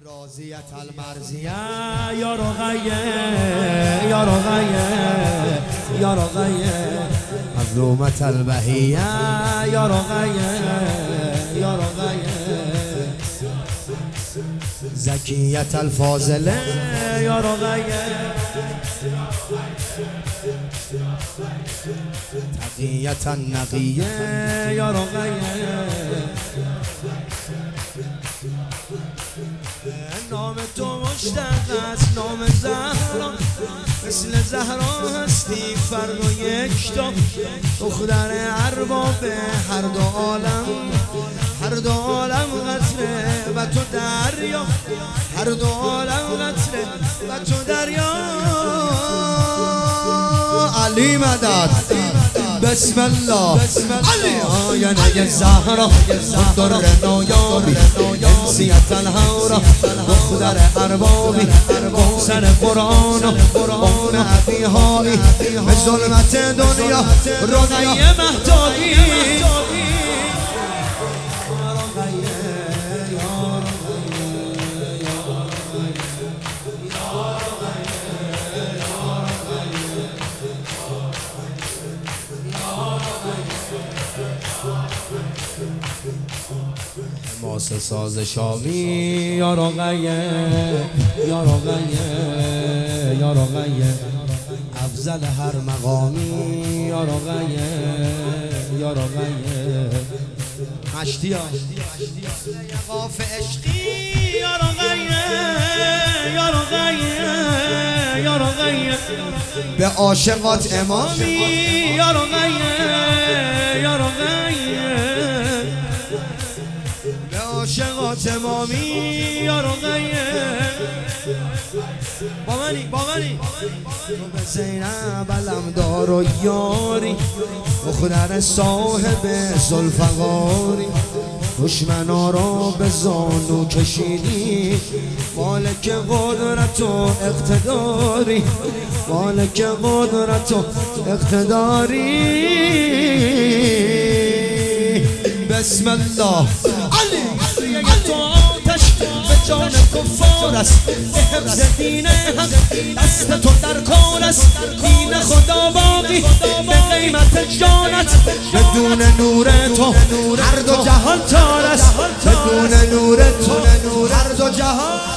رازیت المرزیه یا رقیه یا رقیه یا رقیه مظلومت البهیه یا رقیه یا رقیه زکیت الفاضله یا رقیه تقیت النقیه یا رقیه نام تو مشتق است نام زهرا مثل زهرا هستی فرد و یکتا دختر ارباب هر دو عالم قطره و تو دریا هر دو عالم قطره و تو دریا علی مدد بسم الله علی آینه زهرا در نایابی انسیت الهورا دختر اربابی سر قرآن و قرآن عبیهایی به ظلمت دنیا رقیه مهتابی ماسه ساز شامی یا رقیه یا رقیه یا رقیه افضل هر مقامی یا رقیه یا رقیه مشتیا قاف عشقی یا رقیه یا رقیه یا رقیه به عاشقات امامی یا رقیه یا رقیه عاشقات امامی یا رقیه بامنی تو به زینب علمدار و یاری دختر صاحب ذوالفقاری دشمنا را به زانو کشیدی مالک قدرت و اقتداری مالک قدرت و اقتداری بسم الله علی تو آتش به جان کفار است به حفظ دین حق دست تو در کار است دین خدا باقی به قیمت جانت بدون نور تو هر دو جهان تار است بدون نور تو هر دو جهان